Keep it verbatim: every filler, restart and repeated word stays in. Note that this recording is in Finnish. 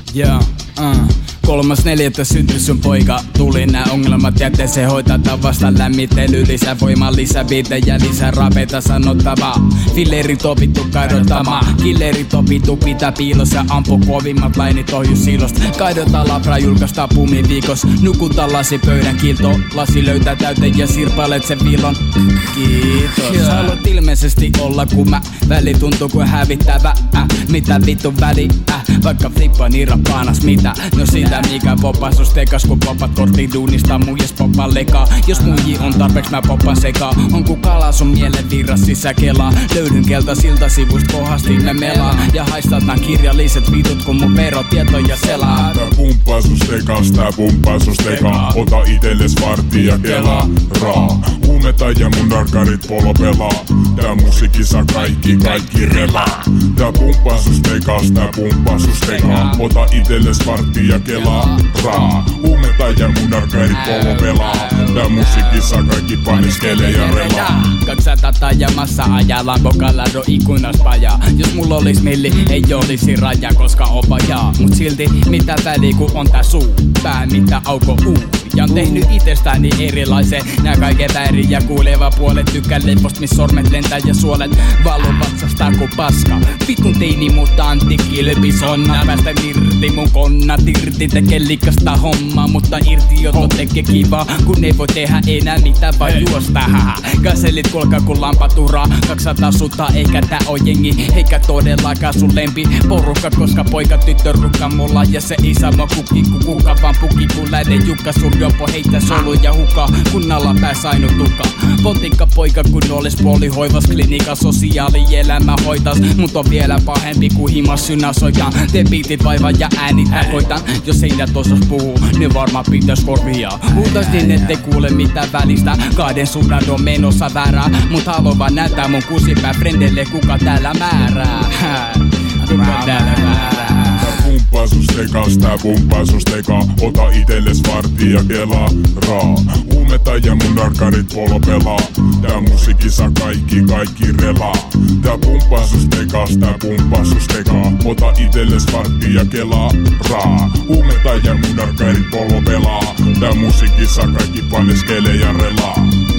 Yeah, uh. Kolmas neljättä syntyi sun poika. Tuli nää ongelmat jätte se hoitata vasta lämmittely. Lisää voimaa, lisää biitejä, lisää rapeita sanottavaa. Fillerit opittu kaidottamaan. Killerit opittu pitää piilossa. Ampu kovimmat lainit ohjus siilosta. Kaidota labra julkaista pumi viikos. Nukuta lasi pöydän kilto. Lasi löytää täyteen ja sirpailet sen viilon. Kiitos. Sä haluat ilmeisesti olla kun mä. Väli tuntuu kuin hävittävä. Äh, mitä vittu väli? Äh, vaikka flippa niin rapaanas mitä? No sitä mikä poppa sus tekas kun poppat kortin duunista muijas poppa lekaa. Jos muji on tarpeeks mä poppan sekaa. On ku kala sun mielen virras sisä kelaa. Löydyn kelta silta sivust kohasti me melaa. Ja haistat nää kirjalliset vitut kun mun verotietoja selaa. Tää pumppaa sus tekas, tää pumppaa sus tekaa. Ota itelles vartti ja kelaa raa. Huumeta ja mun narkarit polo pelaa. Tää musiikissa kaikki, kaikki relaa. Tää pumppaa sus tekas, tää pumppaa sus tekaa. Ota itelles vartti ja kelaa raa. Huumeta ja mun narkarit polo pelaa. Tää musiikissa kaikki paniskelee ja relaa. Kaksata tajamassa ajaa Lambo Gallardo ikkunas pajaa. Jos mulla olis milli, ei olisi raja koska on vajaa. Mut silti mitä väliä kun on tää suu. Pää mitä auko uu. Ja on tehnyt itsestäni erilaisen. Nää kaiken värin ja kuuleva puolet. Tykkään leipost miss sormet lentää ja suolet valuu vatsasta ku paska. Vitun teini mutta antikki löpisonna. Päästä irti mun konnat irti. Tekee likasta hommaa mutta irtioto tekee kivaa. Kun ei voi tehdä enää mitään vaan juosta. Gaselit kulkaa kun lampaturaa. Kaksisataa sutta eikä tää oo jengi. Eikä todellakaan sun lempi porukka. Koska poika tyttö rukka mulla. Ja se isä mä kukki ku kuka vaan puki. Kun lähden jukka sur jopo heittää soluja hukaa. Kunnalla pääs ainut tuka. Potikka poika kun olis puolihoivas klinika. Sosiaalielämä hoitas. Mut on vielä pahempi ku himas synä soitaan. Te biitit vaivaa ja äänit koitan. Jos seinät osas puhuu, niin varmaan pitäis korvia. Huutais niin ettei kuule mitään välistä. Kahden suunnan on menossa väärää. Mut haluan vaan näyttää mun kusipää frendelle kuka täällä määrää. Kuka täällä määrää. Pumppaa sus tekas, tää pumppaa sus tekaa. Ota itelles vartti ja kelaa raa. Huumeta ja mun narkarit polo pelaa. Tää musiikissa kaikki, kaikki relaa. Tää pumppaa sus tekas, tää pumppaa sus tekaa. Ota itelles vartti ja kelaa raa. Huumeta ja mun narkarit polo pelaa. Tää musiikissa kaikki paneskelee ja relaa.